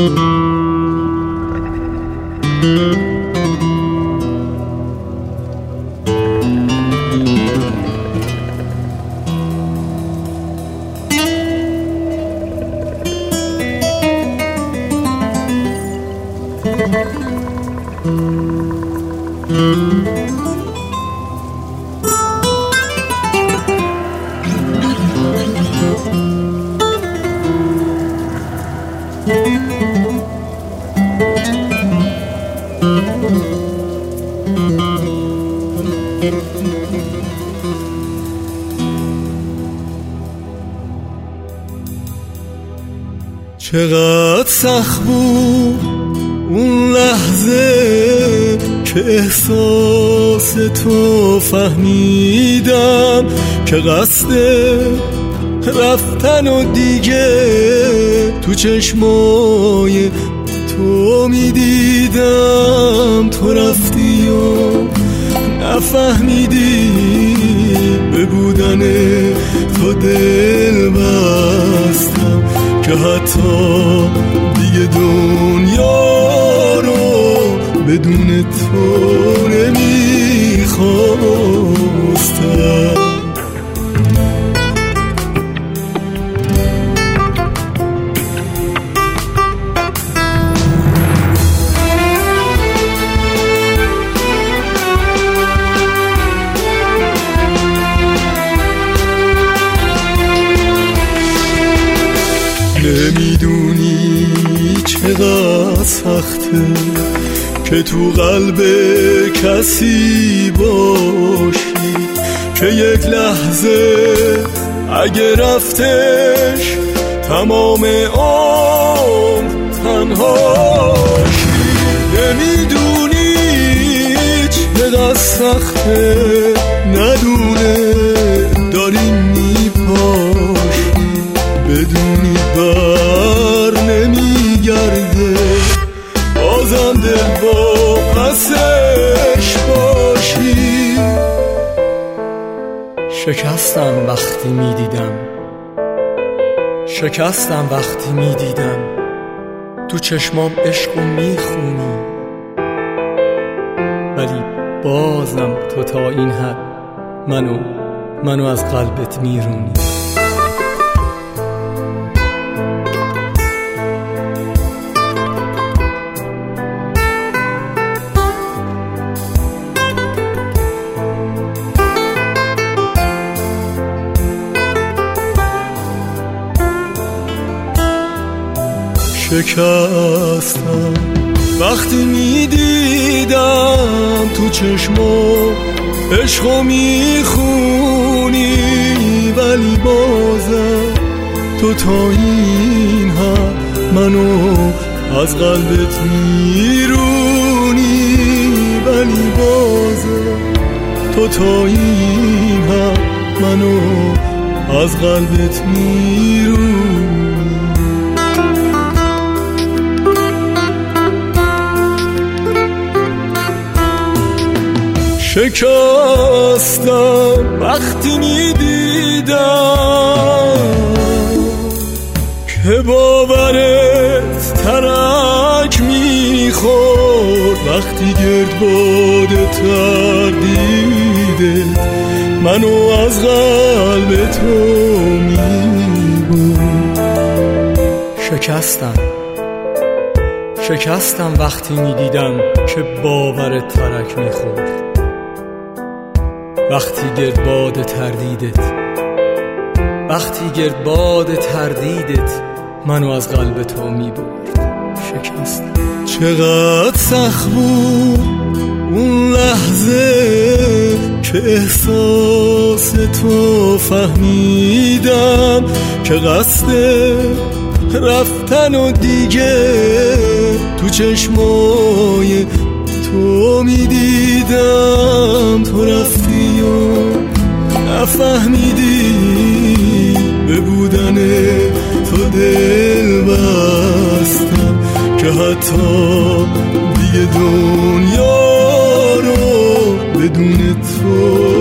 چقدر سخت بود اون لحظه که احساس تو فهمیدم، که قصد رفتن و دیگه تو چشمای تو میدیدم. تو رفتی و نفهمیدی به بودن تو دل بستم، که حتی دیگه دنیا رو بدون تو نمیخواستم. نمیدونی چقدر سخته که تو قلب کسی باشی، که یک لحظه اگه رفتش تمام عمر تنهاشی. نمیدونی چقدر سخته ندونه داری میپاشی، بدونی بر نمیگرده بازم دل با پسش باشی. شکستم وقتی میدیدم، شکستم وقتی میدیدم تو چشمام عشقو میخونی، ولی بازم تو تا این حد منو از قلبت میرونی. شکستم وقتی میدیدم تو چشمو عشقو میخونی، ولی بازم تو تا این حد منو از قلبت میرونی، ولی بازم تو تا این حد منو از قلبت میرونی. شکستم وقتی میدیدم که باورت ترک میخورد، وقتی گردباد تردیدت منو از قلب تو میبرد. شکستم وقتی میدیدم که باورت ترک میخورد، وقتی گردباد تردیدت منو از قلب تو میبرد. شکستم. چقدر سخت بود اون لحظه که احساس تو فهمیدم، که قصد رفتن و دیگه تو چشمای تو میدیدم. تو رفتی و نفهمیدی به بودن تو دل بستم، که حتی دیگه دنیا رو بدون تو